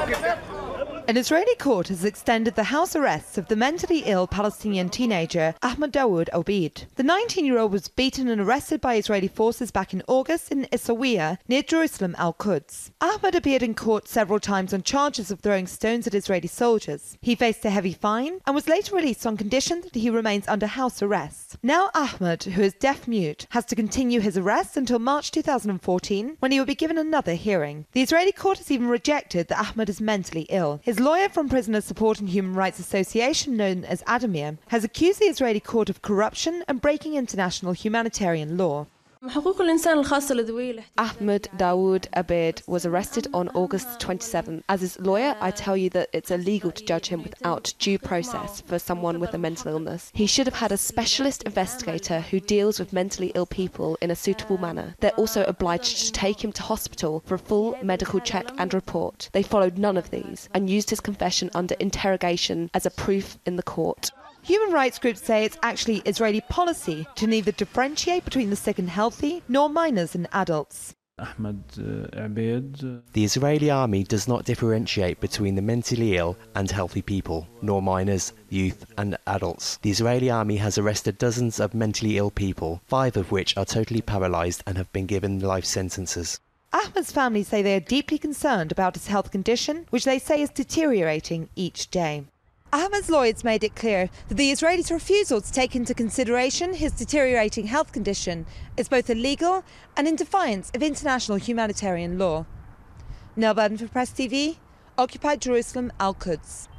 An Israeli court has extended the house arrests of the mentally ill Palestinian teenager Ahmed Dawood Obeid. The 19-year-old was beaten and arrested by Israeli forces back in August in Essaouira, near Jerusalem Al-Quds. Ahmed appeared in court several times on charges of throwing stones at Israeli soldiers. He faced a heavy fine and was later released on condition that he remains under house arrest. Now Ahmed, who is deaf-mute, has to continue his arrest until March 2014, when he will be given another hearing. The Israeli court has even rejected that Ahmed is mentally ill. His lawyer from Prisoner Support and Human Rights Association, known as Adamir, has accused the Israeli court of corruption and breaking international humanitarian law. Ahmed Dawood Obeid was arrested on August 27th. As his lawyer, I tell you that it's illegal to judge him without due process for someone with a mental illness. He should have had a specialist investigator who deals with mentally ill people in a suitable manner. They're also obliged to take him to hospital for a full medical check and report. They followed none of these and used his confession under interrogation as a proof in the court. Human rights groups say it's actually Israeli policy to neither differentiate between the sick and healthy, nor minors and adults. The Israeli army does not differentiate between the mentally ill and healthy people, nor minors, youth and adults. The Israeli army has arrested dozens of mentally ill people, 5 of which are totally paralysed and have been given life sentences. Ahmed's family say they are deeply concerned about his health condition, which they say is deteriorating each day. Ahmed's lawyers made it clear that the Israelis' refusal to take into consideration his deteriorating health condition is both illegal and in defiance of international humanitarian law. Nell Burden for Press TV, occupied Jerusalem Al-Quds.